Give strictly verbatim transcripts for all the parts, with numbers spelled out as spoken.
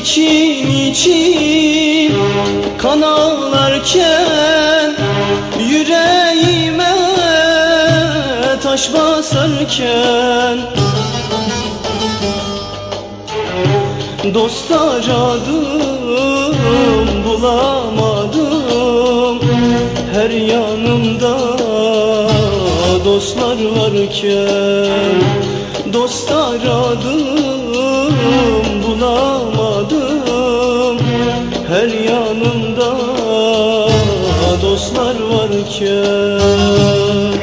için için kan ağlarken, yüreğime taş basarken, dost aradım bulamadım, her yanımda dostlar varken. Dost aradım bulamadım, her yanımda dostlar varken.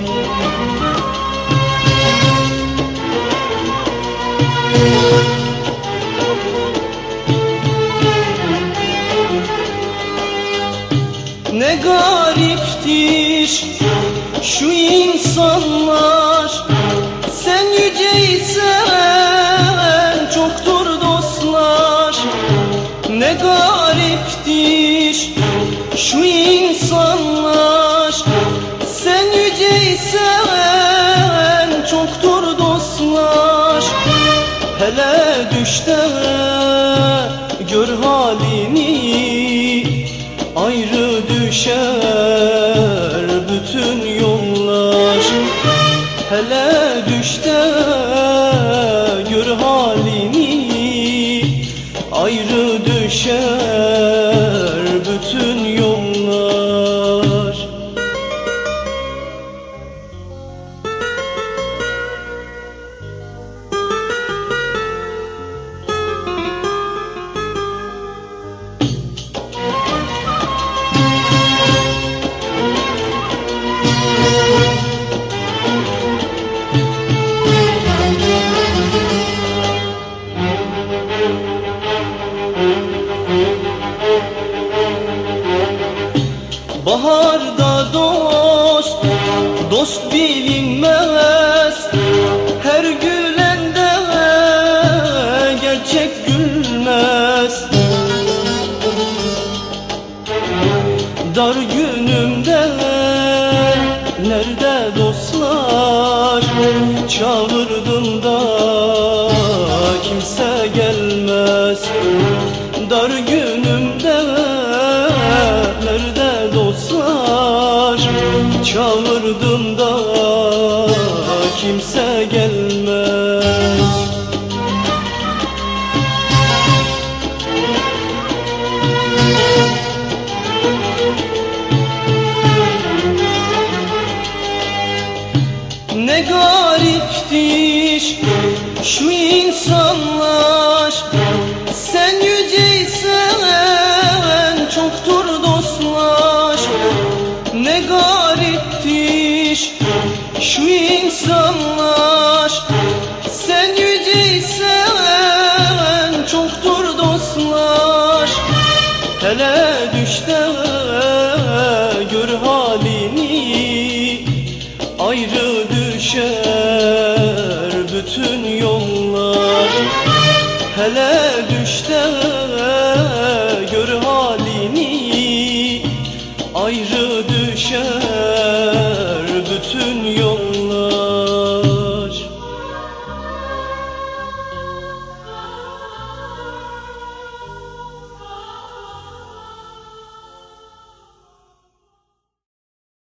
Ne gariptir şu insanlar, sen yüceysen çoktur dostlar. Ne gariptir şu insanlar, sen yüceysen çoktur dostlar. Hele düşte gör halini, ayrı düşer bütün yollar. Hele düşte gör halini, ayrı düşer bütün yollar. Baharda dost, dost bilinmez, her gülende gerçek gülmez. Dar günümde nerede dostlar, çağırdım da kimse gelmez. Dar günümde nerede dostlar, çağırdım da kimse gelmez. Ne gariptir şu insanlar, sen yüceysen çoktur dostlar. Ne gariptir şu insanlar, sen yüceysen çoktur dostlar. Hele düşte gör halini, ayrı düşer bütün yollar. Hele düşte